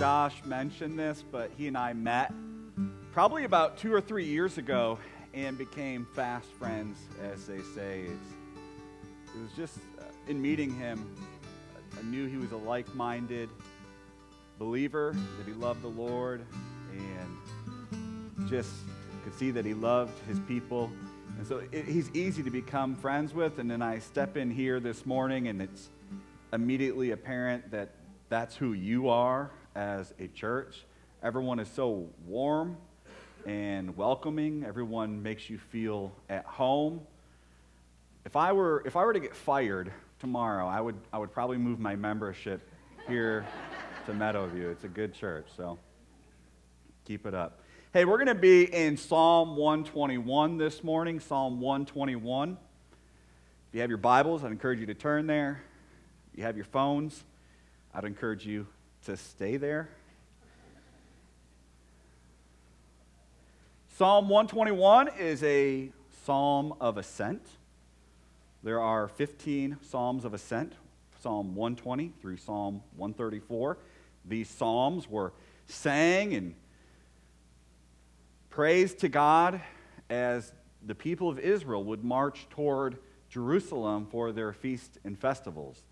Josh mentioned this, but he and I met probably about 2 or 3 years ago and became fast friends, as they say. It was just in meeting him, I knew he was a like-minded believer, that he loved the Lord, and just could see that he loved his people. And so he's easy to become friends with. And then I step in here this morning, and it's immediately apparent that that's who you are as a church. Everyone is so warm and welcoming. Everyone makes you feel at home. If I were to get fired tomorrow, I would probably move my membership here to Meadowview. It's a good church, so keep it up. Hey, we're going to be in Psalm 121 this morning, Psalm 121. If you have your Bibles, I'd encourage you to turn there. If you have your phones, I'd encourage you to stay there. Psalm 121 is a psalm of ascent. There are 15 psalms of ascent, Psalm 120 through Psalm 134. These psalms were sang and praised to God as the people of Israel would march toward Jerusalem for their feasts and festivals.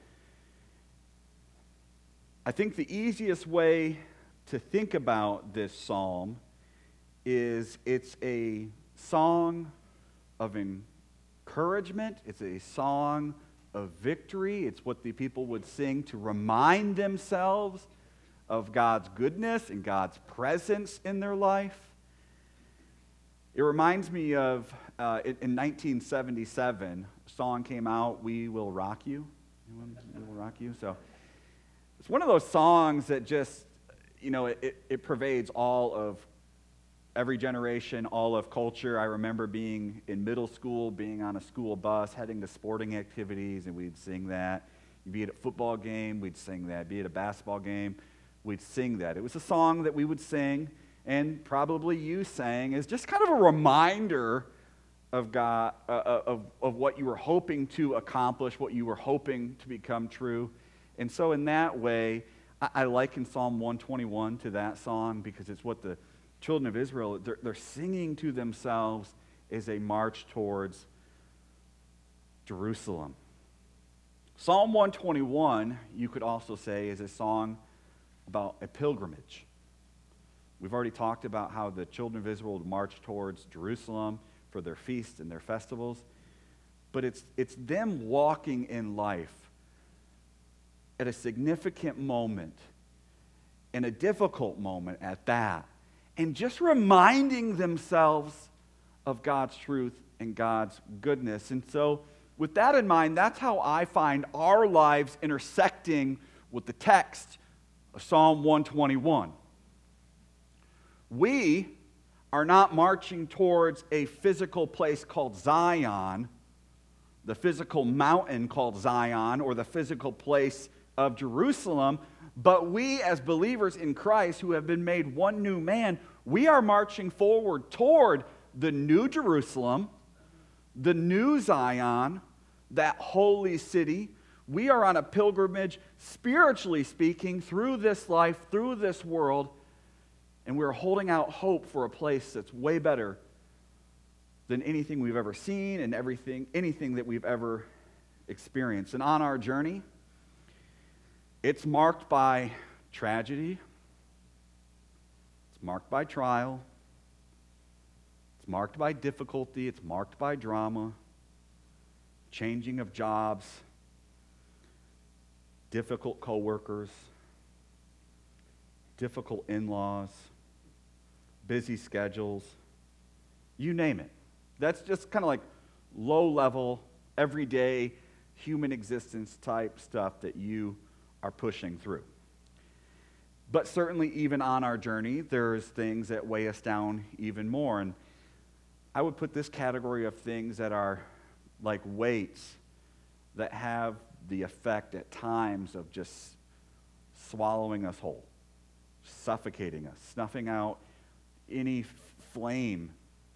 I think the easiest way to think about this psalm is it's a song of encouragement. It's a song of victory. It's what the people would sing to remind themselves of God's goodness and God's presence in their life. It reminds me of, in 1977, a song came out, We Will Rock You. We Will Rock You. So it's one of those songs that just, it pervades all of every generation, all of culture. I remember being in middle school, being on a school bus, heading to sporting activities, and we'd sing that. Be it a football game, we'd sing that. Be it a basketball game, we'd sing that. It was a song that we would sing, and probably you sang, as just kind of a reminder of God, of what you were hoping to accomplish, what you were hoping to become true. And so in that way, I liken Psalm 121 to that song, because it's what the children of Israel, they're singing to themselves as they march towards Jerusalem. Psalm 121, you could also say, is a song about a pilgrimage. We've already talked about how the children of Israel would march towards Jerusalem for their feasts and their festivals. But it's them walking in life at a significant moment, and a difficult moment at that, and just reminding themselves of God's truth and God's goodness. And so with that in mind, that's how I find our lives intersecting with the text of Psalm 121. We are not marching towards a physical place called Zion, the physical mountain called Zion, or the physical place of Jerusalem, but we as believers in Christ who have been made one new man, we are marching forward toward the new Jerusalem, the new Zion, that holy city. We are on a pilgrimage, spiritually speaking, through this life, through this world, and we're holding out hope for a place that's way better than anything we've ever seen and anything that we've ever experienced. And on our journey, it's marked by tragedy. It's marked by trial. It's marked by difficulty. It's marked by drama, changing of jobs, difficult coworkers, difficult in-laws, busy schedules, you name it. That's just kind of like low-level, everyday, human existence type stuff that you are pushing through. But certainly even on our journey, there's things that weigh us down even more. And I would put this category of things that are like weights that have the effect at times of just swallowing us whole, suffocating us, snuffing out any flame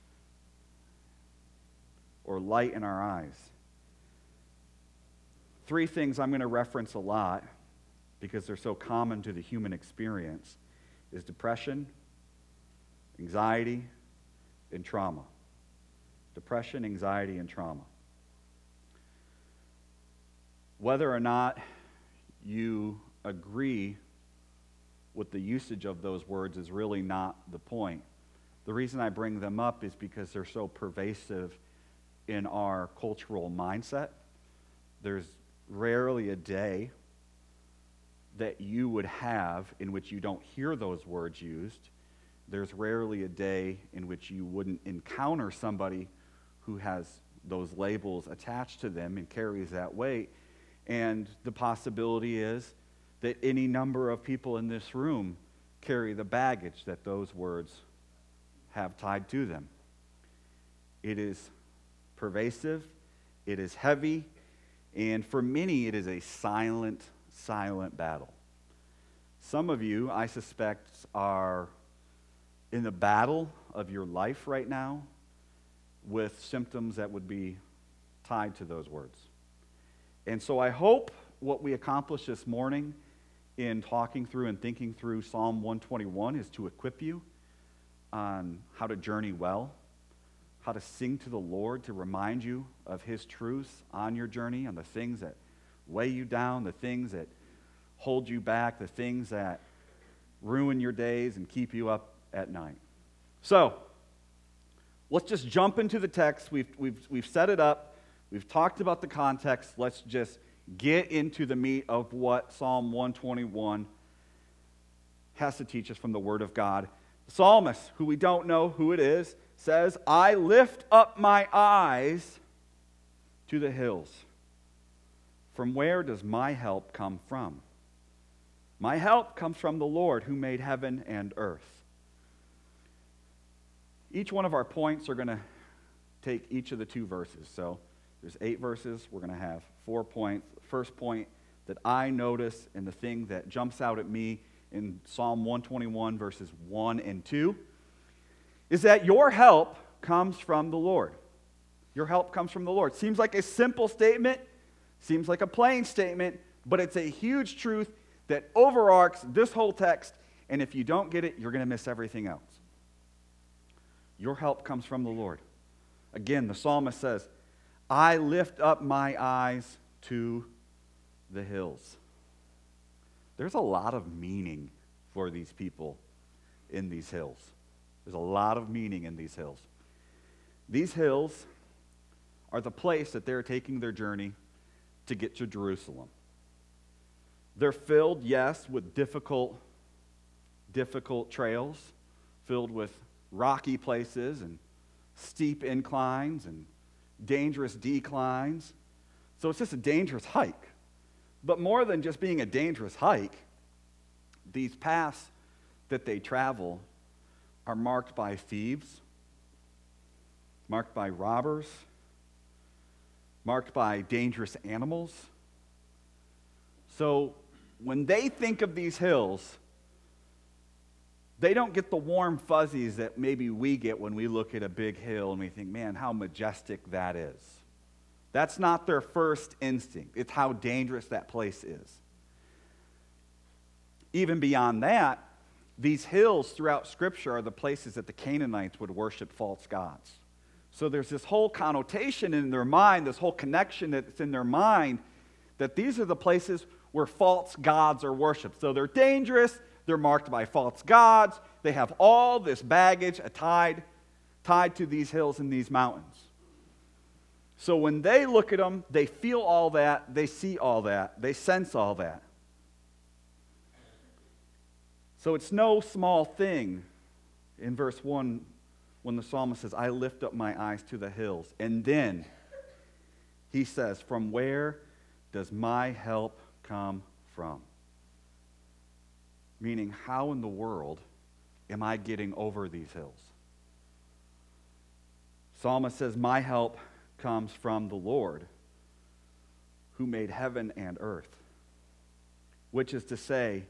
or light in our eyes. Three things I'm going to reference a lot because they're so common to the human experience, is depression, anxiety, and trauma. Depression, anxiety, and trauma. Whether or not you agree with the usage of those words is really not the point. The reason I bring them up is because they're so pervasive in our cultural mindset. There's rarely a day that you would have in which you don't hear those words used. There's rarely a day in which you wouldn't encounter somebody who has those labels attached to them and carries that weight. And the possibility is that any number of people in this room carry the baggage that those words have tied to them. It is pervasive, it is heavy, and for many it is a silent battle. Some of you, I suspect, are in the battle of your life right now with symptoms that would be tied to those words. And so I hope what we accomplish this morning in talking through and thinking through Psalm 121 is to equip you on how to journey well, how to sing to the Lord, to remind you of His truths on your journey, on the things that weigh you down, the things that hold you back, the things that ruin your days and keep you up at night. So, let's just jump into the text. We've set it up. We've talked about the context. Let's just get into the meat of what Psalm 121 has to teach us from the Word of God. The psalmist, who we don't know who it is, says, I lift up my eyes to the hills. From where does my help come from? My help comes from the Lord who made heaven and earth. Each one of our points are going to take each of the two verses. So there's 8 verses. We're going to have 4 points. The first point that I notice and the thing that jumps out at me in Psalm 121 verses 1 and 2 is that your help comes from the Lord. Your help comes from the Lord. Seems like a simple statement, seems like a plain statement, but it's a huge truth that overarches this whole text, and if you don't get it, you're going to miss everything else. Your help comes from the Lord. Again, the psalmist says, I lift up my eyes to the hills. There's a lot of meaning for these people in these hills. There's a lot of meaning in these hills. These hills are the place that they're taking their journey to get to Jerusalem. They're filled, yes, with difficult trails, filled with rocky places and steep inclines and dangerous declines. So it's just a dangerous hike. But more than just being a dangerous hike, these paths that they travel are marked by thieves, marked by robbers, marked by dangerous animals. So when they think of these hills, they don't get the warm fuzzies that maybe we get when we look at a big hill and we think, man, how majestic that is. That's not their first instinct. It's how dangerous that place is. Even beyond that, these hills throughout Scripture are the places that the Canaanites would worship false gods. So there's this whole connotation in their mind, this whole connection that's in their mind, that these are the places where false gods are worshipped. So they're dangerous, they're marked by false gods, they have all this baggage tied to these hills and these mountains. So when they look at them, they feel all that, they see all that, they sense all that. So it's no small thing in verse 1 when the psalmist says, I lift up my eyes to the hills. And then he says, from where does my help come from? Meaning, how in the world am I getting over these hills? Psalmist says, my help comes from the Lord who made heaven and earth. Which is to say,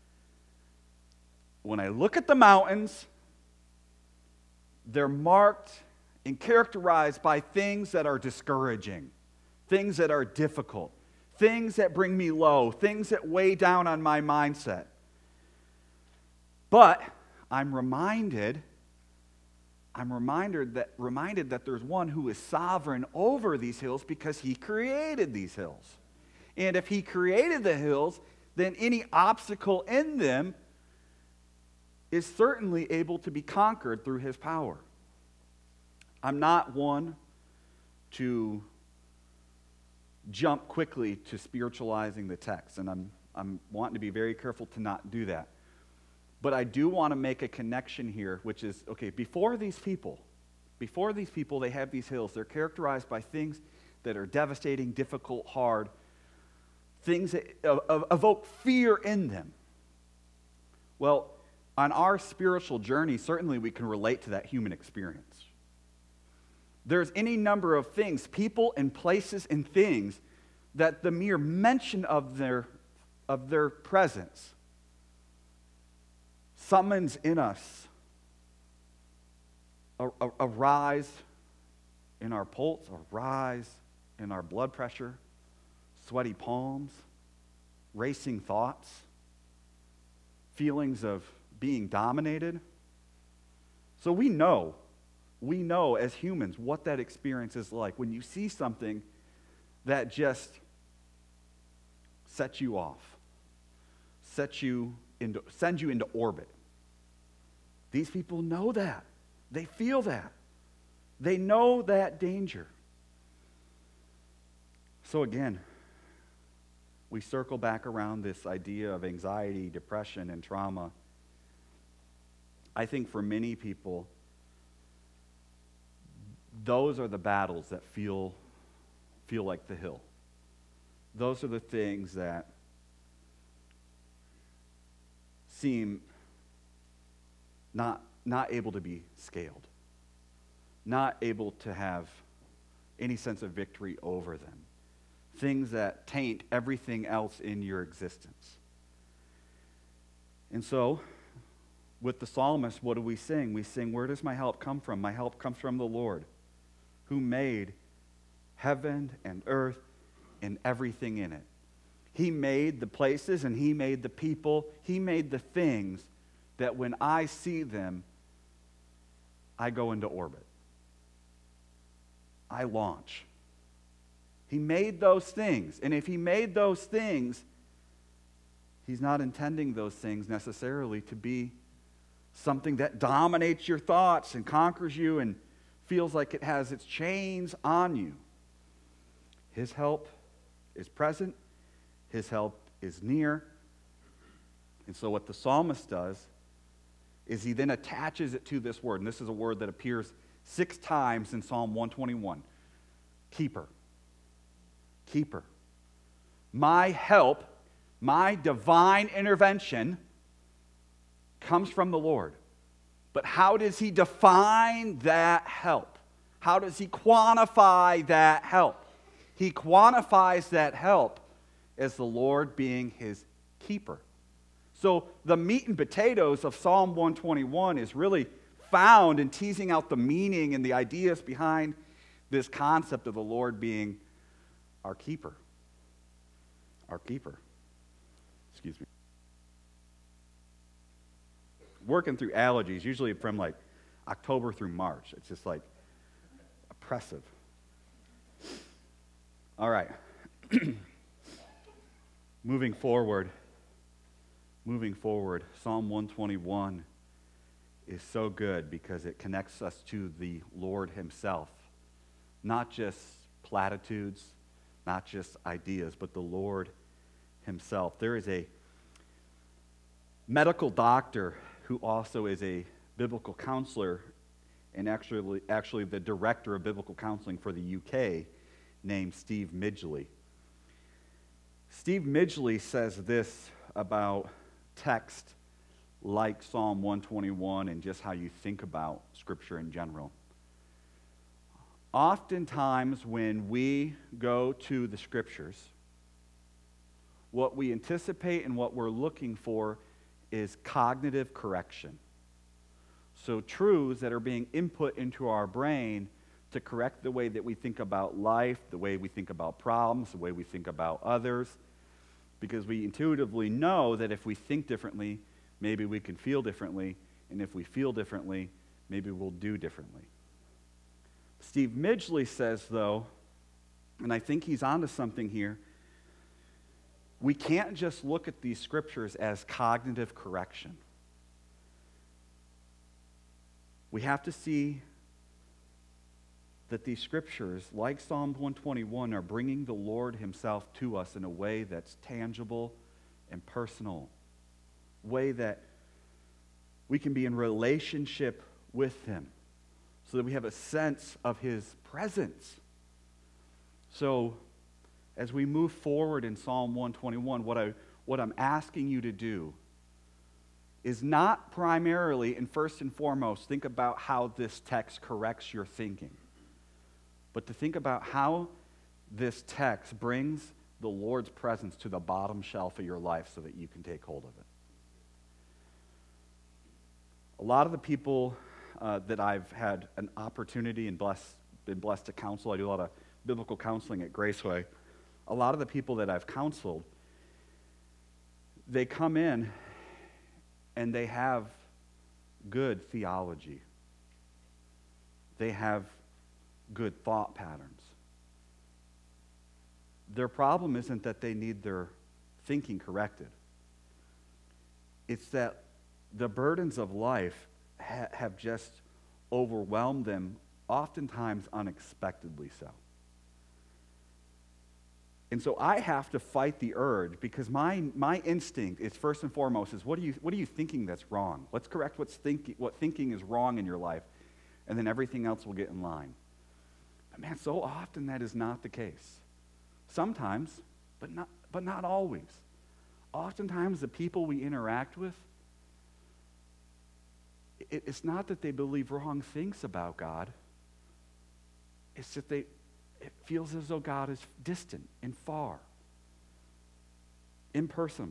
when I look at the mountains, they're marked and characterized by things that are discouraging, things that are difficult, things that bring me low, things that weigh down on my mindset. But I'm reminded that there's one who is sovereign over these hills because he created these hills. And if he created the hills, then any obstacle in them is certainly able to be conquered through his power. I'm not one to jump quickly to spiritualizing the text, and I'm wanting to be very careful to not do that. But I do want to make a connection here, which is, okay, before these people, they have these hills. They're characterized by things that are devastating, difficult, hard, things that evoke fear in them. Well, on our spiritual journey, certainly we can relate to that human experience. There's any number of things, people and places and things, that the mere mention of their presence summons in us a rise in our pulse, a rise in our blood pressure, sweaty palms, racing thoughts, feelings of being dominated. So we know as humans what that experience is like when you see something that just sets you off, sends you into orbit. These people know that. They feel that. They know that danger. So again, we circle back around this idea of anxiety, depression, and trauma. I think for many people, those are the battles that feel like the hill. Those are the things that seem not able to be scaled, not able to have any sense of victory over them, things that taint everything else in your existence. And so, with the psalmist, what do we sing? We sing, "Where does my help come from? My help comes from the Lord, who made heaven and earth and everything in it." He made the places and he made the people. He made the things that when I see them, I go into orbit. I launch. He made those things. And if he made those things, he's not intending those things necessarily to be something that dominates your thoughts and conquers you and feels like it has its chains on you. His help is present. His help is near. And so what the psalmist does is he then attaches it to this word. And this is a word that appears 6 times in Psalm 121. Keeper. Keeper. My help, my divine intervention comes from the Lord. But how does he define that help? How does he quantify that help? He quantifies that help as the Lord being his keeper. So the meat and potatoes of Psalm 121 is really found in teasing out the meaning and the ideas behind this concept of the Lord being our keeper. Our keeper. Excuse me. Working through allergies, usually from like October through March. It's just like oppressive. All right. Moving forward, Psalm 121 is so good because it connects us to the Lord himself. Not just platitudes, not just ideas, but the Lord himself. There is a medical doctor who also is a biblical counselor and actually the director of biblical counseling for the UK, named Steve Midgley. Steve Midgley says this about text like Psalm 121 and just how you think about Scripture in general. Oftentimes when we go to the Scriptures, what we anticipate and what we're looking for is cognitive correction. So truths that are being input into our brain to correct the way that we think about life, the way we think about problems, the way we think about others, because we intuitively know that if we think differently, maybe we can feel differently, and if we feel differently, maybe we'll do differently. Steve Midgley says, though, and I think he's onto something here, we can't just look at these scriptures as cognitive correction. We have to see that these scriptures, like Psalm 121, are bringing the Lord himself to us in a way that's tangible and personal, a way that we can be in relationship with him so that we have a sense of his presence. So, as we move forward in Psalm 121, what I'm asking you to do is not primarily and first and foremost think about how this text corrects your thinking, but to think about how this text brings the Lord's presence to the bottom shelf of your life so that you can take hold of it. A lot of the people that I've had an opportunity and been blessed to counsel, I do a lot of biblical counseling at Graceway. A lot of the people that I've counseled, they come in and they have good theology. They have good thought patterns. Their problem isn't that they need their thinking corrected. It's that the burdens of life have just overwhelmed them, oftentimes unexpectedly so. And so I have to fight the urge, because my instinct is first and foremost is what are you thinking that's wrong? Let's correct what thinking is wrong in your life, and then everything else will get in line. But man, so often that is not the case. Sometimes, but not always. Oftentimes the people we interact with, it's not that they believe wrong things about God. It's that it feels as though God is distant and far, impersonal.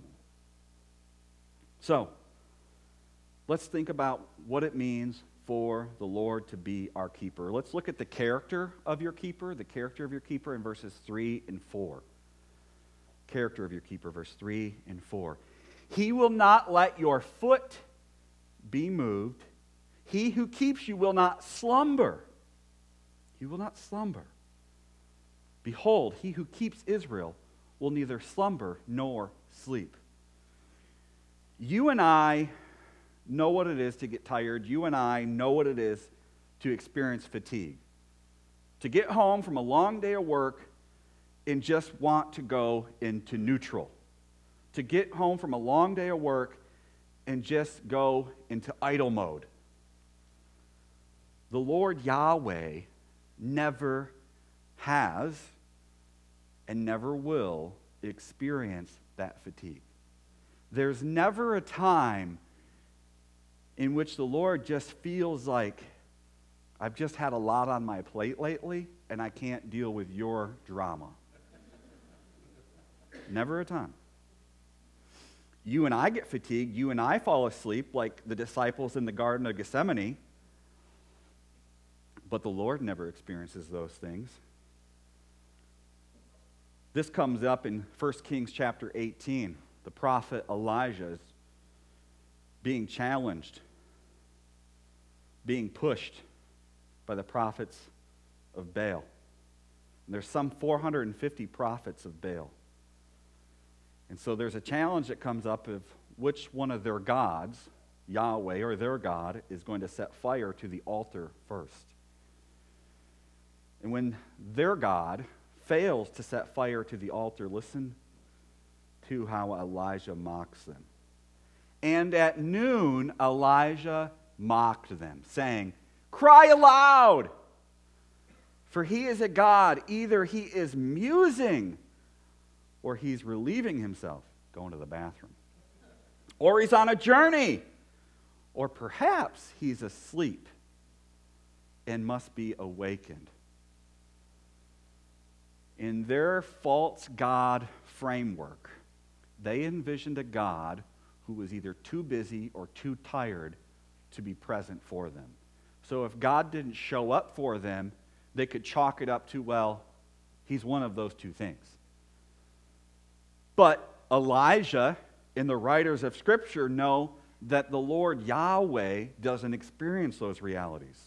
So, let's think about what it means for the Lord to be our keeper. Let's look at the character of your keeper in verses 3 and 4. Character of your keeper, verse 3 and 4. He will not let your foot be moved. He who keeps you will not slumber. He will not slumber. Behold, he who keeps Israel will neither slumber nor sleep. You and I know what it is to get tired. You and I know what it is to experience fatigue. To get home from a long day of work and just want to go into neutral. To get home from a long day of work and just go into idle mode. The Lord Yahweh never has and never will experience that fatigue. There's never a time in which the Lord just feels like, I've just had a lot on my plate lately, and I can't deal with your drama. Never a time. You and I get fatigued. You and I fall asleep like the disciples in the Garden of Gethsemane. But the Lord never experiences those things. This comes up in 1 Kings chapter 18. The prophet Elijah is being challenged, being pushed by the prophets of Baal. And there's some 450 prophets of Baal. And so there's a challenge that comes up of which one of their gods, Yahweh or their God, is going to set fire to the altar first. And when their God fails to set fire to the altar, listen to how Elijah mocks them. And at noon, Elijah mocked them, saying, "Cry aloud, for he is a God. Either he is musing, or he's relieving himself, going to the bathroom. Or he's on a journey, or perhaps he's asleep and must be awakened." In their false God framework, they envisioned a God who was either too busy or too tired to be present for them. So if God didn't show up for them, they could chalk it up to, well, he's one of those two things. But Elijah and the writers of Scripture know that the Lord Yahweh doesn't experience those realities.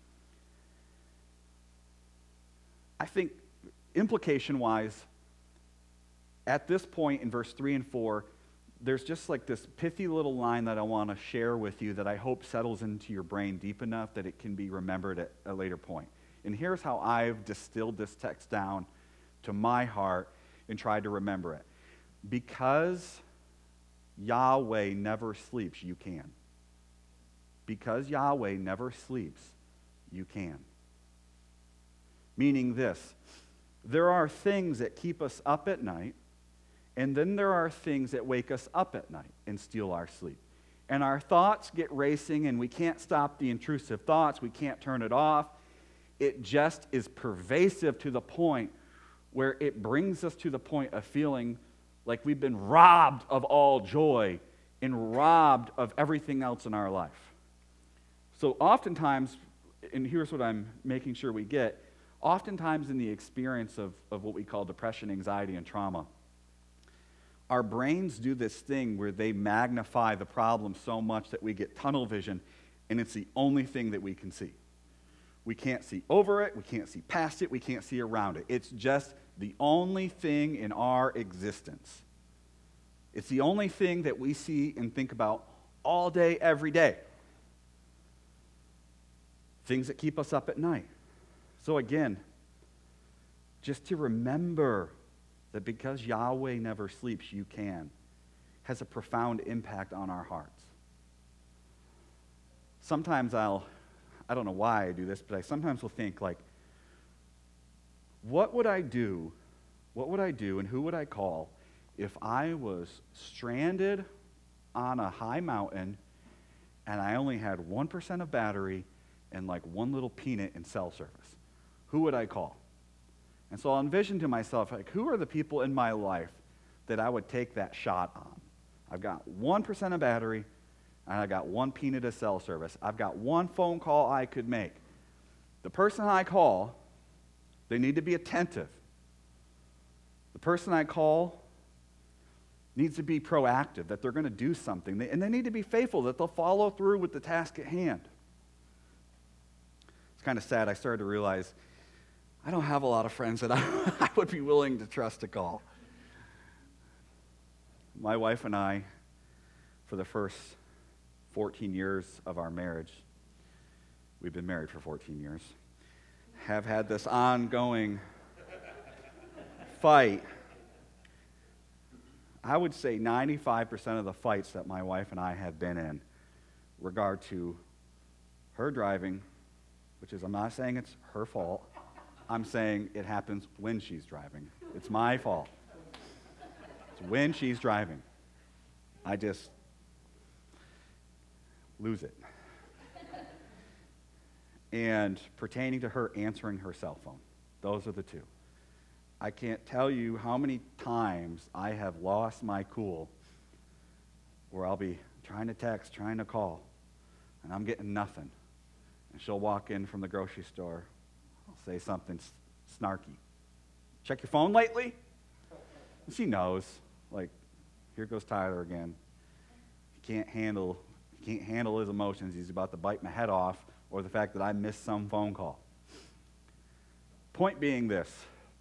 I think implication-wise, at this point in verse 3 and 4, there's just like this pithy little line that I want to share with you that I hope settles into your brain deep enough that it can be remembered at a later point. And here's how I've distilled this text down to my heart and tried to remember it. Because Yahweh never sleeps, you can. Because Yahweh never sleeps, you can. Meaning this, there are things that keep us up at night, and then there are things that wake us up at night and steal our sleep. And our thoughts get racing, and we can't stop the intrusive thoughts. We can't turn it off. It just is pervasive to the point where it brings us to the point of feeling like we've been robbed of all joy and robbed of everything else in our life. So oftentimes, and here's what I'm making sure we get, oftentimes in the experience of what we call depression, anxiety, and trauma, our brains do this thing where they magnify the problem so much that we get tunnel vision, and it's the only thing that we can see. We can't see over it, we can't see past it, we can't see around it. It's just the only thing in our existence. It's the only thing that we see and think about all day, every day. Things that keep us up at night. So again, just to remember that because Yahweh never sleeps, you can, has a profound impact on our hearts. Sometimes I don't know why I do this, but I sometimes will think like, what would I do and who would I call if I was stranded on a high mountain and I only had 1% of battery and like one little peanut in cell service? Who would I call? And so I'll envision to myself, like, who are the people in my life that I would take that shot on? I've got 1% of battery, and I got one peanut of cell service. I've got one phone call I could make. The person I call, they need to be attentive. The person I call needs to be proactive, that they're going to do something. And they need to be faithful, that they'll follow through with the task at hand. It's kind of sad. I started to realize I don't have a lot of friends that I would be willing to trust to call. My wife and I, for the first 14 years of our marriage, we've been married for 14 years, have had this ongoing fight. I would say 95% of the fights that my wife and I have been in regard to her driving, which is, I'm not saying it's her fault. I'm saying it happens when she's driving. It's my fault. It's when she's driving. I just lose it. And pertaining to her answering her cell phone. Those are the two. I can't tell you how many times I have lost my cool where I'll be trying to text, trying to call, and I'm getting nothing. And she'll walk in from the grocery store. I'll say something snarky. Check your phone lately? And she knows. Like, here goes Tyler again. He can't handle his emotions. He's about to bite my head off, or the fact that I missed some phone call. Point being this.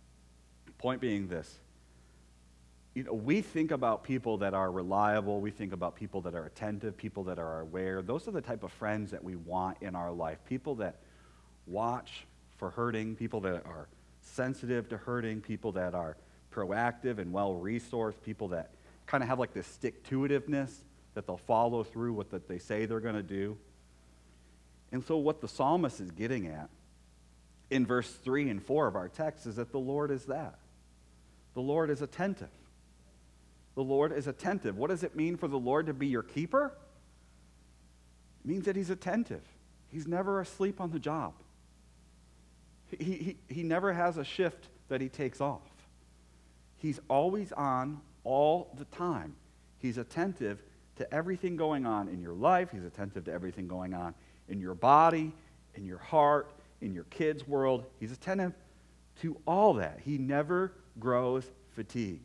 You know, we think about people that are reliable. We think about people that are attentive, people that are aware. Those are the type of friends that we want in our life. People that watch for hurting, people that are sensitive to hurting, people that are proactive and well-resourced, people that kind of have like this stick-to-itiveness, that they'll follow through with what they say they're going to do. And so what the psalmist is getting at in verse 3 and 4 of our text is that the Lord is that. The Lord is attentive. The Lord is attentive. What does it mean for the Lord to be your keeper? It means that he's attentive. He's never asleep on the job. He never has a shift that he takes off. He's always on all the time. He's attentive to everything going on in your life. He's attentive to everything going on in your body, in your heart, in your kids' world. He's attentive to all that. He never grows fatigue.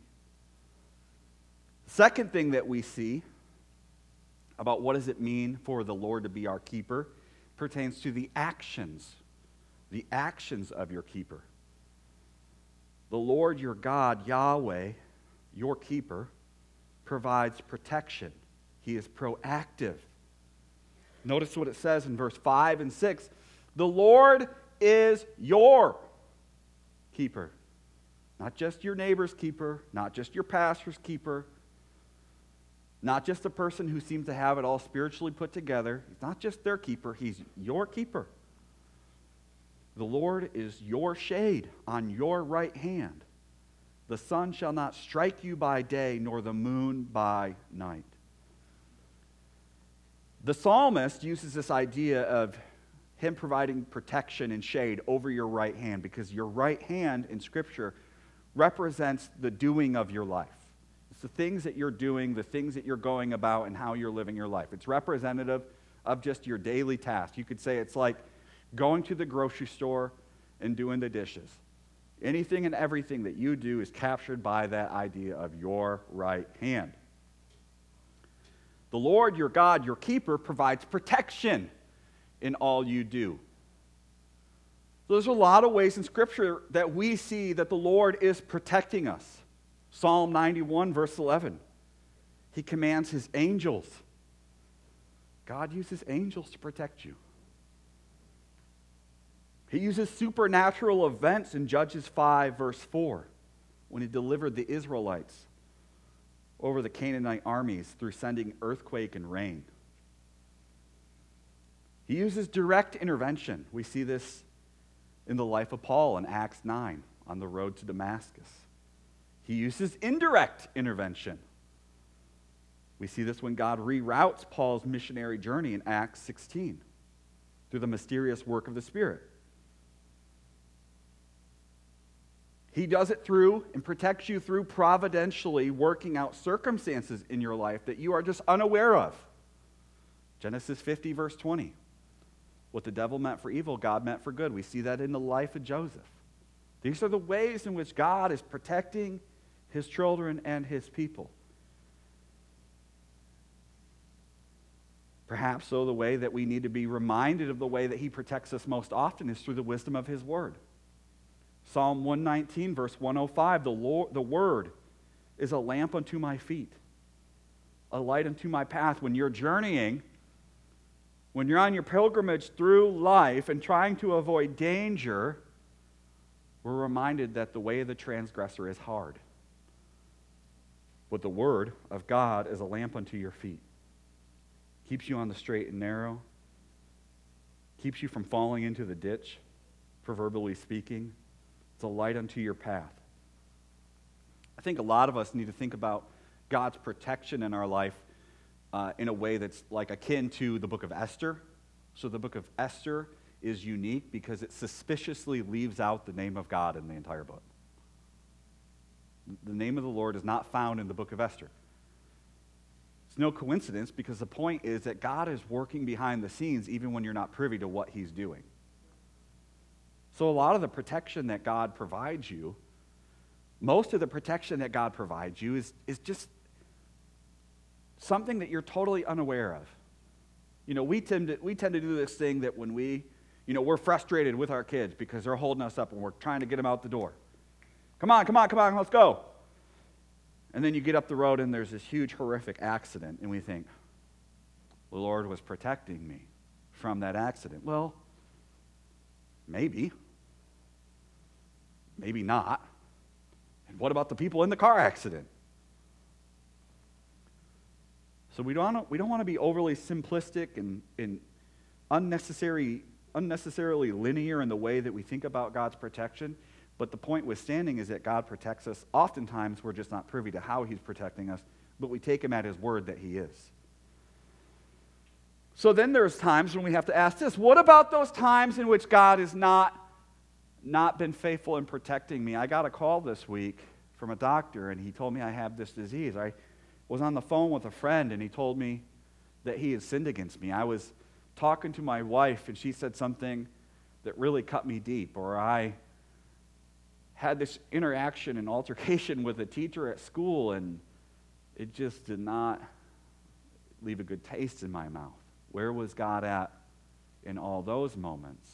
Second thing that we see about what does it mean for the Lord to be our keeper pertains to the actions of your keeper. The Lord your God, Yahweh, your keeper, provides protection. He is proactive. Notice what it says in verse 5 and 6. The Lord is your keeper. Not just your neighbor's keeper, not just your pastor's keeper, not just the person who seems to have it all spiritually put together. He's not just their keeper, he's your keeper. The Lord is your shade on your right hand. The sun shall not strike you by day, nor the moon by night. The psalmist uses this idea of him providing protection and shade over your right hand, because your right hand in Scripture represents the doing of your life. It's the things that you're doing, the things that you're going about, and how you're living your life. It's representative of just your daily task. You could say it's like going to the grocery store and doing the dishes. Anything and everything that you do is captured by that idea of your right hand. The Lord, your God, your keeper, provides protection in all you do. So there's a lot of ways in Scripture that we see that the Lord is protecting us. Psalm 91, verse 11. He commands his angels. God uses angels to protect you. He uses supernatural events in Judges 5, verse 4, when he delivered the Israelites over the Canaanite armies through sending earthquake and rain. He uses direct intervention. We see this in the life of Paul in Acts 9 on the road to Damascus. He uses indirect intervention. We see this when God reroutes Paul's missionary journey in Acts 16 through the mysterious work of the Spirit. He does it through and protects you through providentially working out circumstances in your life that you are just unaware of. Genesis 50, verse 20. What the devil meant for evil, God meant for good. We see that in the life of Joseph. These are the ways in which God is protecting his children and his people. Perhaps so the way that we need to be reminded of the way that he protects us most often is through the wisdom of his word. Psalm 119, verse 105, the word is a lamp unto my feet, a light unto my path. When you're journeying, when you're on your pilgrimage through life and trying to avoid danger, we're reminded that the way of the transgressor is hard. But the word of God is a lamp unto your feet. Keeps you on the straight and narrow. Keeps you from falling into the ditch, proverbially speaking. It's a light unto your path. I think a lot of us need to think about God's protection in our life in a way that's like akin to the book of Esther. So the book of Esther is unique because it suspiciously leaves out the name of God in the entire book. The name of the Lord is not found in the book of Esther. It's no coincidence because the point is that God is working behind the scenes even when you're not privy to what he's doing. So a lot of the protection that God provides you, most of the protection that God provides you is just something that you're totally unaware of. You know, we tend to do this thing that when we're frustrated with our kids because they're holding us up and we're trying to get them out the door. Come on, let's go. And then you get up the road and there's this huge horrific accident and we think, the Lord was protecting me from that accident. Well, maybe not. And what about the people in the car accident? So we don't want to be overly simplistic and unnecessarily linear in the way that we think about God's protection. But the point withstanding is that God protects us. Oftentimes we're just not privy to how he's protecting us, but we take him at his word that he is. So then there's times when we have to ask this: what about those times in which God has not been faithful in protecting me? I got a call this week from a doctor, and he told me I have this disease. I was on the phone with a friend, and he told me that he had sinned against me. I was talking to my wife, and she said something that really cut me deep, or I had this interaction and altercation with a teacher at school and it just did not leave a good taste in my mouth. Where was God at in all those moments?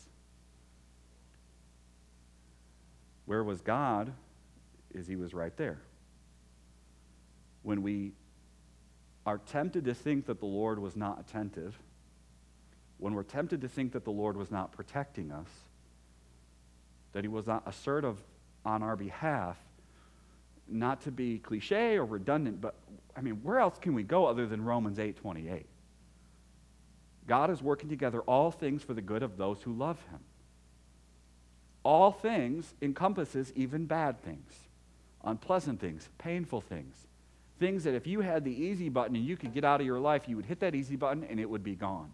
Where was God? Is he was right there. When we are tempted to think that the Lord was not attentive, when we're tempted to think that the Lord was not protecting us, that he was not assertive on our behalf, not to be cliche or redundant, but where else can we go other than Romans 8:28? God is working together all things for the good of those who love him. All things encompasses even bad things, unpleasant things, painful things, things that if you had the easy button and you could get out of your life, you would hit that easy button and it would be gone.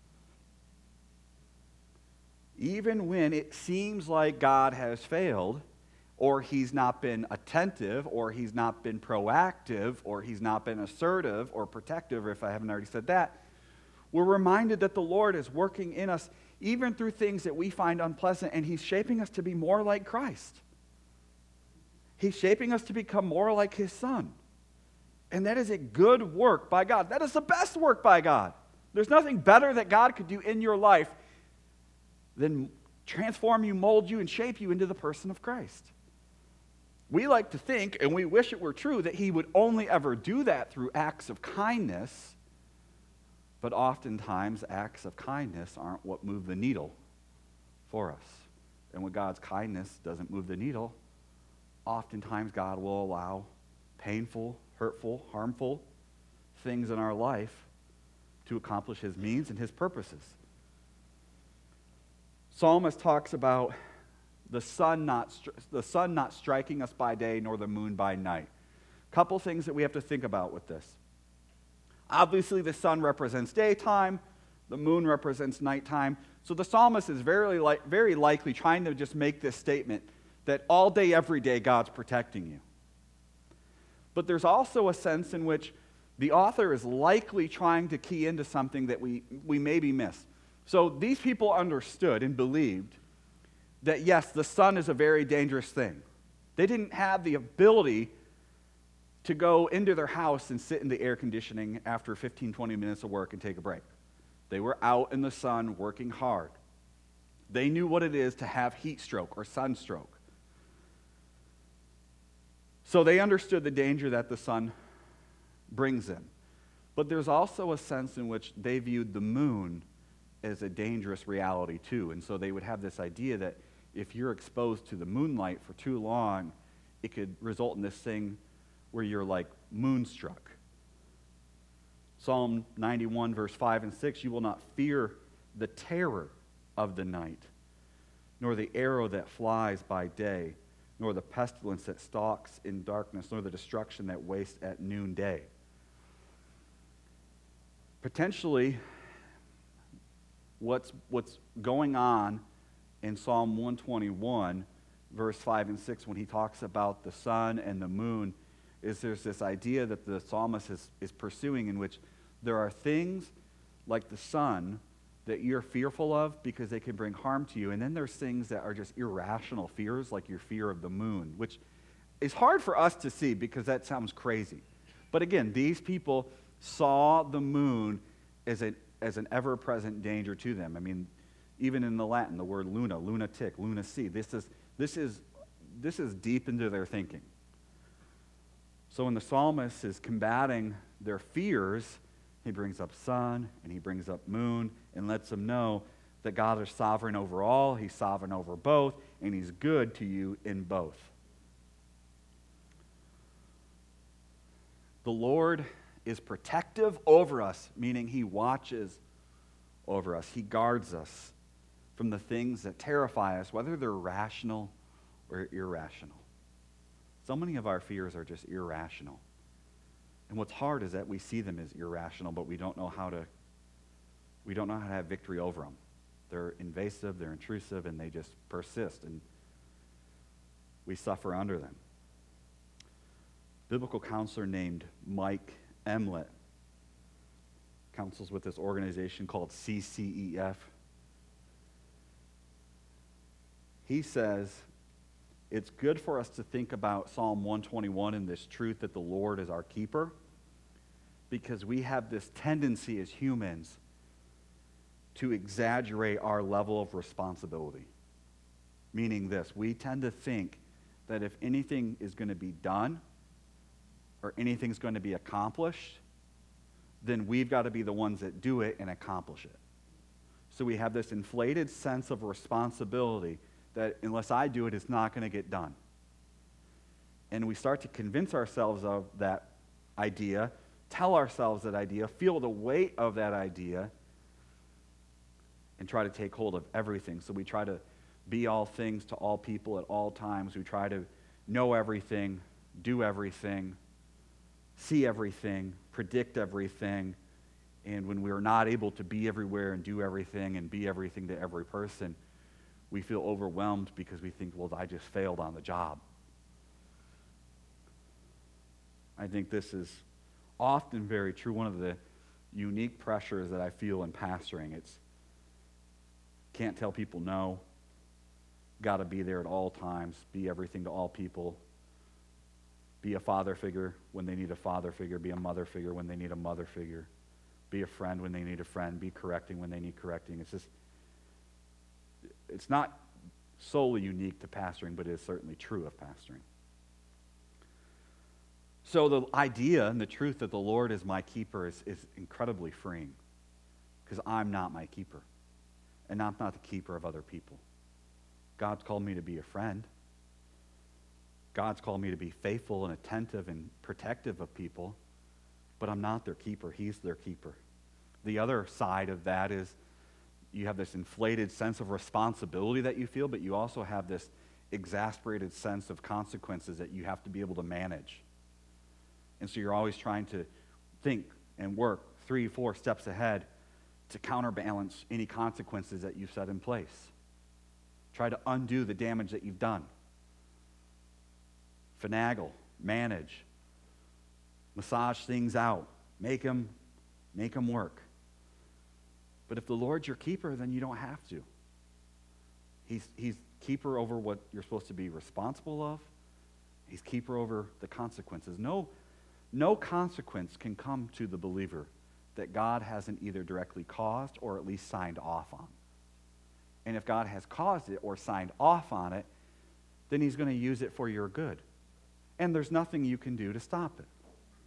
Even when it seems like God has failed, or he's not been attentive, or he's not been proactive, or he's not been assertive or protective, or if I haven't already said that, we're reminded that the Lord is working in us even through things that we find unpleasant, and he's shaping us to be more like Christ. He's shaping us to become more like his Son. And that is a good work by God. That is the best work by God. There's nothing better that God could do in your life than transform you, mold you, and shape you into the person of Christ. We like to think, and we wish it were true, that he would only ever do that through acts of kindness, but oftentimes acts of kindness aren't what move the needle for us. And when God's kindness doesn't move the needle, oftentimes God will allow painful, hurtful, harmful things in our life to accomplish his means and his purposes. Psalmist talks about the sun not striking us by day nor the moon by night. Couple things that we have to think about with this. Obviously, the sun represents daytime, the moon represents nighttime. So the psalmist is very likely trying to just make this statement that all day, every day, God's protecting you. But there's also a sense in which the author is likely trying to key into something that we maybe missed. So these people understood and believed that, yes, the sun is a very dangerous thing. They didn't have the ability to go into their house and sit in the air conditioning after 15, 20 minutes of work and take a break. They were out in the sun working hard. They knew what it is to have heat stroke or sunstroke. So they understood the danger that the sun brings in. But there's also a sense in which they viewed the moon as a dangerous reality too. And so they would have this idea that if you're exposed to the moonlight for too long, it could result in this thing where you're like moonstruck. Psalm 91, verse 5 and 6, you will not fear the terror of the night, nor the arrow that flies by day, nor the pestilence that stalks in darkness, nor the destruction that wastes at noonday. Potentially, what's going on in Psalm 121, verse 5 and 6, when he talks about the sun and the moon, is there's this idea that the psalmist is pursuing in which there are things like the sun that you're fearful of because they can bring harm to you. And then there's things that are just irrational fears, like your fear of the moon, which is hard for us to see because that sounds crazy. But again, these people saw the moon as an ever-present danger to them. I mean, even in the Latin, the word luna, lunatic, lunacy, this is deep into their thinking. So when the psalmist is combating their fears, he brings up sun and he brings up moon and lets them know that God is sovereign over all, he's sovereign over both, and he's good to you in both. The Lord is protective over us, meaning he watches over us. He guards us from the things that terrify us, whether they're rational or irrational. So many of our fears are just irrational. And what's hard is that we see them as irrational, but we don't know how to have victory over them. They're invasive, they're intrusive, and they just persist, and we suffer under them. Biblical counselor named Mike Emlet counsels with this organization called CCEF. he says it's good for us to think about Psalm 121 and this truth that the Lord is our keeper, because we have this tendency as humans to exaggerate our level of responsibility. Meaning this, we tend to think that if anything is going to be done or anything's going to be accomplished, then we've got to be the ones that do it and accomplish it. So we have this inflated sense of responsibility that unless I do it, it's not going to get done. And we start to convince ourselves of that idea, tell ourselves that idea, feel the weight of that idea, and try to take hold of everything. So we try to be all things to all people at all times. We try to know everything, do everything, see everything, predict everything. And when we're not able to be everywhere and do everything and be everything to every person, we feel overwhelmed because we think, well, I just failed on the job. I think this is often very true. One of the unique pressures that I feel in pastoring, it's can't tell people no, got to be there at all times, be everything to all people, be a father figure when they need a father figure, be a mother figure when they need a mother figure, be a friend when they need a friend, be correcting when they need correcting. It's not solely unique to pastoring, but it is certainly true of pastoring. So the idea and the truth that the Lord is my keeper is incredibly freeing, because I'm not my keeper, and I'm not the keeper of other people. God's called me to be a friend. God's called me to be faithful and attentive and protective of people, but I'm not their keeper. He's their keeper. The other side of that is you have this inflated sense of responsibility that you feel, but you also have this exasperated sense of consequences that you have to be able to manage. And so you're always trying to think and work 3-4 steps ahead to counterbalance any consequences that you've set in place. Try to undo the damage that you've done. Finagle, manage, massage things out, make them work. But if the Lord's your keeper, then you don't have to. He's keeper over what you're supposed to be responsible of. He's keeper over the consequences. No consequence can come to the believer that God hasn't either directly caused or at least signed off on. And if God has caused it or signed off on it, then he's going to use it for your good. And there's nothing you can do to stop it.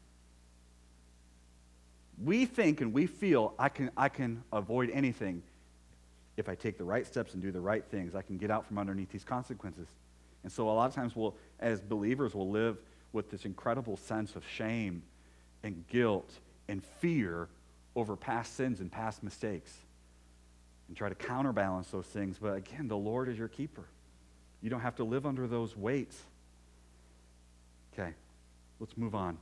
We think and we feel I can avoid anything if I take the right steps and do the right things. I can get out from underneath these consequences. And so a lot of times as believers, we'll live with this incredible sense of shame and guilt and fear over past sins and past mistakes and try to counterbalance those things. But again, the Lord is your keeper. You don't have to live under those weights. Okay, let's move on.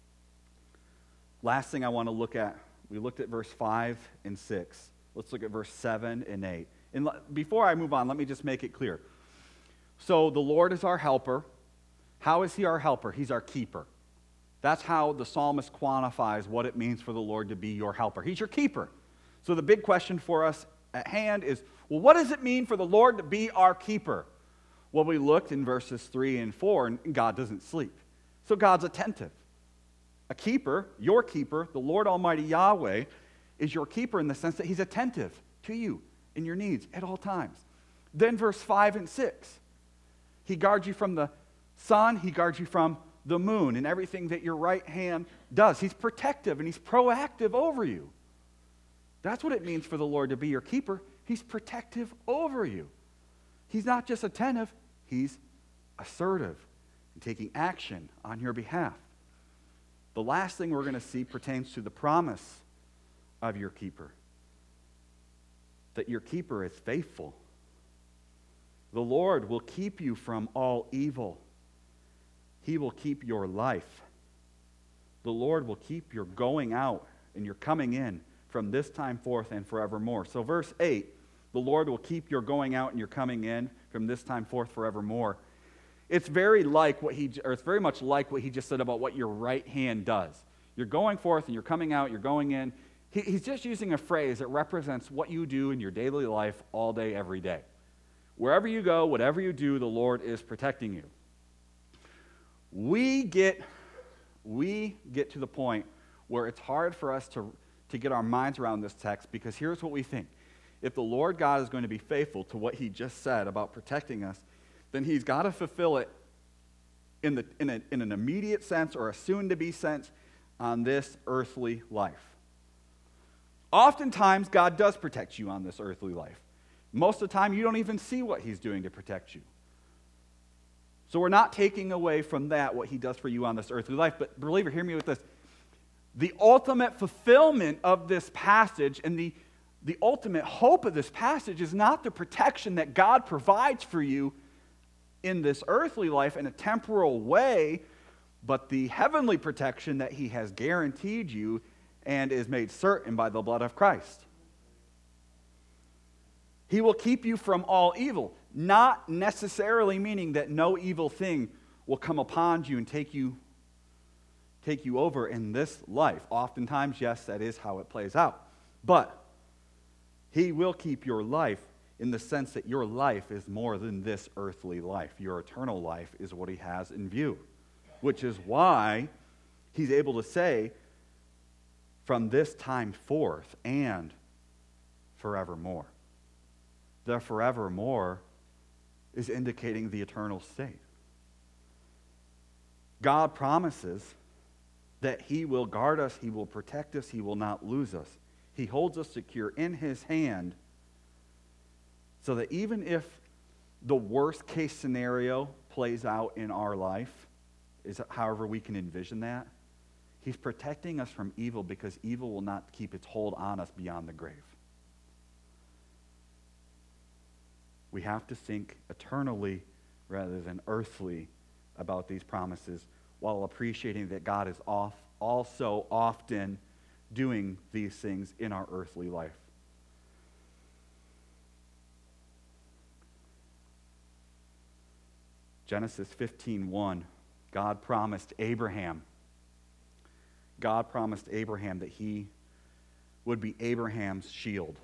Last thing I want to look at, we looked at verse 5 and 6. Let's look at verse 7 and 8. And before I move on, let me just make it clear. So the Lord is our helper. How is he our helper? He's our keeper. That's how the psalmist quantifies what it means for the Lord to be your helper. He's your keeper. So the big question for us at hand is, well, what does it mean for the Lord to be our keeper? Well, we looked in verses 3 and 4, and God doesn't sleep. So God's attentive. A keeper, your keeper, the Lord Almighty Yahweh, is your keeper in the sense that he's attentive to you and your needs at all times. Then verse 5 and 6. He guards you from the sun, he guards you from the moon and everything that your right hand does. He's protective and he's proactive over you. That's what it means for the Lord to be your keeper. He's protective over you. He's not just attentive, he's assertive and taking action on your behalf. The last thing we're going to see pertains to the promise of your keeper. That your keeper is faithful. The Lord will keep you from all evil. He will keep your life. The Lord will keep your going out and your coming in from this time forth and forevermore. So verse 8, the Lord will keep your going out and your coming in from this time forth forevermore. It's very much like what he just said about what your right hand does. You're going forth and you're coming out, you're going in. He's just using a phrase that represents what you do in your daily life all day, every day. Wherever you go, whatever you do, the Lord is protecting you. We get to the point where it's hard for us to get our minds around this text, because here's what we think. If the Lord God is going to be faithful to what he just said about protecting us, then he's got to fulfill it in an immediate sense or a soon-to-be sense on this earthly life. Oftentimes, God does protect you on this earthly life. Most of the time, you don't even see what he's doing to protect you. So we're not taking away from that what he does for you on this earthly life. But believer, hear me with this. The ultimate fulfillment of this passage and the ultimate hope of this passage is not the protection that God provides for you in this earthly life in a temporal way, but the heavenly protection that he has guaranteed you and is made certain by the blood of Christ. He will keep you from all evil, not necessarily meaning that no evil thing will come upon you and take you over in this life. Oftentimes, yes, that is how it plays out. But he will keep your life in the sense that your life is more than this earthly life. Your eternal life is what he has in view, which is why he's able to say, from this time forth and forevermore. The forevermore is indicating the eternal state. God promises that he will guard us, he will protect us, he will not lose us. He holds us secure in his hand, so that even if the worst case scenario plays out in our life, is however we can envision that, he's protecting us from evil, because evil will not keep its hold on us beyond the grave. We have to think eternally rather than earthly about these promises, while appreciating that God is also often doing these things in our earthly life. Genesis 15:1, God promised Abraham that he would be Abraham's shield.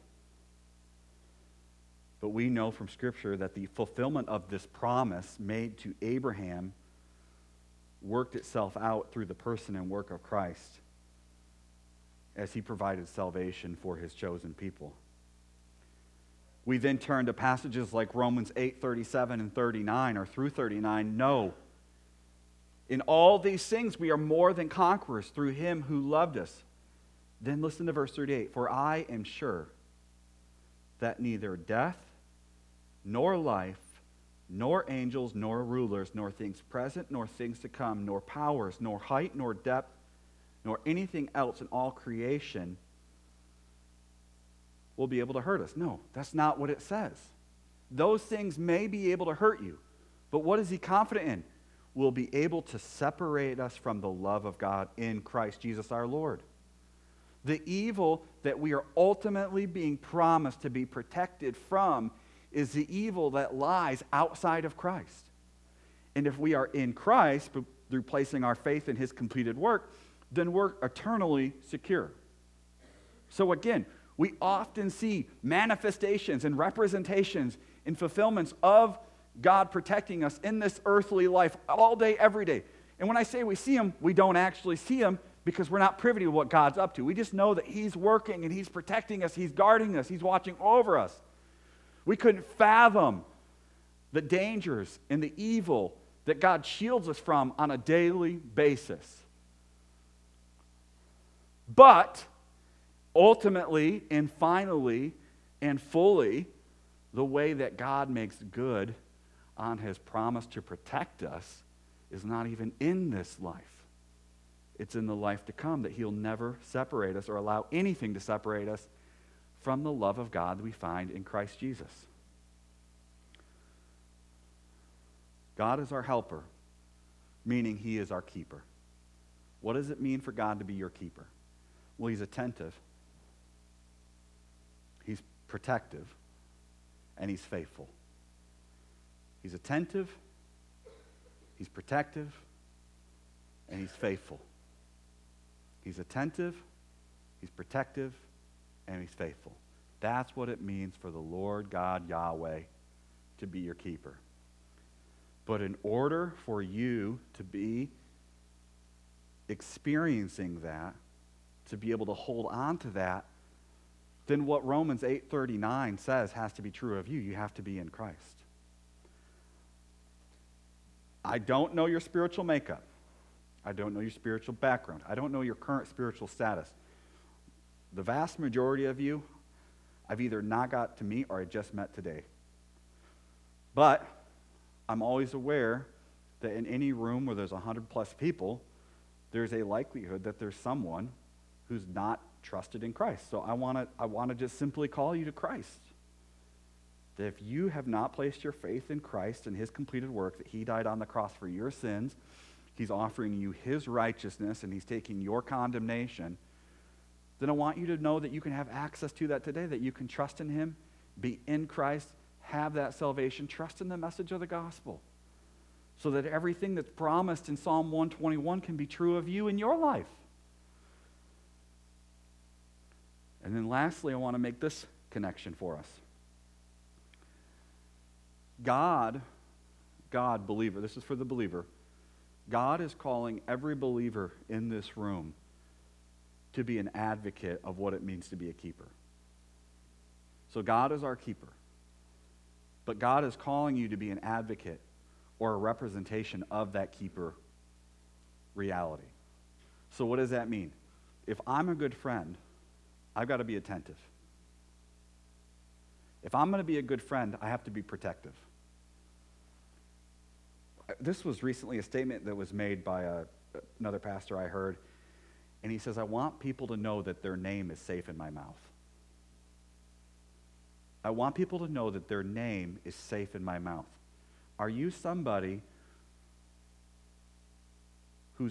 But we know from Scripture that the fulfillment of this promise made to Abraham worked itself out through the person and work of Christ as he provided salvation for his chosen people. We then turn to passages like Romans 8:37 and 39, or through 39. No. In all these things we are more than conquerors through him who loved us. Then listen to verse 38. For I am sure that neither death, nor life, nor angels, nor rulers, nor things present, nor things to come, nor powers, nor height, nor depth, nor anything else in all creation will be able to hurt us. No, that's not what it says. Those things may be able to hurt you, but what is he confident in? Will be able to separate us from the love of God in Christ Jesus our Lord. The evil that we are ultimately being promised to be protected from is the evil that lies outside of Christ. And if we are in Christ, through placing our faith in his completed work, then we're eternally secure. So again, we often see manifestations and representations and fulfillments of God protecting us in this earthly life all day, every day. And when I say we see him, we don't actually see him, because we're not privy to what God's up to. We just know that he's working and he's protecting us, he's guarding us, he's watching over us. We couldn't fathom the dangers and the evil that God shields us from on a daily basis. But ultimately and finally and fully, the way that God makes good on his promise to protect us is not even in this life. It's in the life to come, that he'll never separate us or allow anything to separate us from the love of God that we find in Christ Jesus. God is our helper, meaning he is our keeper. What does it mean for God to be your keeper? Well, he's attentive, he's protective, and he's faithful. He's attentive, he's protective, and he's faithful. He's attentive, he's protective, and he's faithful. That's what it means for the Lord God Yahweh to be your keeper. But in order for you to be experiencing that, to be able to hold on to that, then what Romans 8:39 says has to be true of you. You have to be in Christ. I don't know your spiritual makeup. I don't know your spiritual background. I don't know your current spiritual status. The vast majority of you, I've either not got to meet or I just met today. But I'm always aware that in any room where there's 100 plus people, there's a likelihood that there's someone who's not trusted in Christ. So I want to just simply call you to Christ. That if you have not placed your faith in Christ and his completed work, that he died on the cross for your sins, he's offering you his righteousness and he's taking your condemnation, then I want you to know that you can have access to that today, that you can trust in him, be in Christ, have that salvation, trust in the message of the gospel, so that everything that's promised in Psalm 121 can be true of you in your life. And then lastly, I want to make this connection for us. God, believer, this is for the believer, God is calling every believer in this room to be an advocate of what it means to be a keeper. So God is our keeper. But God is calling you to be an advocate or a representation of that keeper reality. So what does that mean? If I'm a good friend, I've got to be attentive. If I'm going to be a good friend, I have to be protective. This was recently a statement that was made by another pastor I heard, and he says, I want people to know that their name is safe in my mouth. I want people to know that their name is safe in my mouth. Are you somebody who's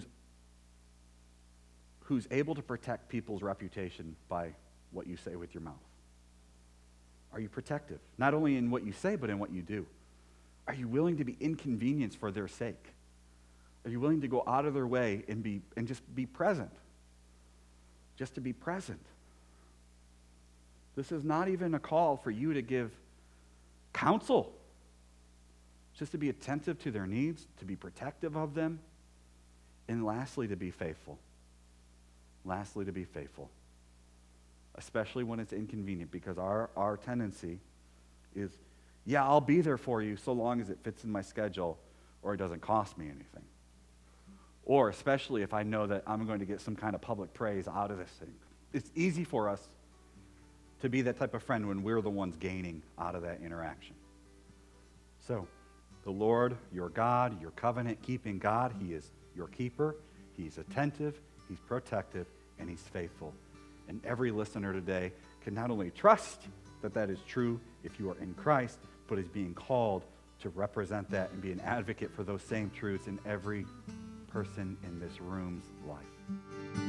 able to protect people's reputation by what you say with your mouth? Are you protective? Not only in what you say, but in what you do. Are you willing to be inconvenienced for their sake? Are you willing to go out of their way and just be present? Just to be present. This is not even a call for you to give counsel. Just to be attentive to their needs, to be protective of them, and lastly, to be faithful. Lastly, to be faithful. Especially when it's inconvenient, because our tendency is, yeah, I'll be there for you so long as it fits in my schedule or it doesn't cost me anything. Or especially if I know that I'm going to get some kind of public praise out of this thing. It's easy for us to be that type of friend when we're the ones gaining out of that interaction. So, the Lord, your God, your covenant-keeping God, he is your keeper, he's attentive, he's protective, and he's faithful. And every listener today can not only trust that that is true if you are in Christ, but is being called to represent that and be an advocate for those same truths in every person in this room's life.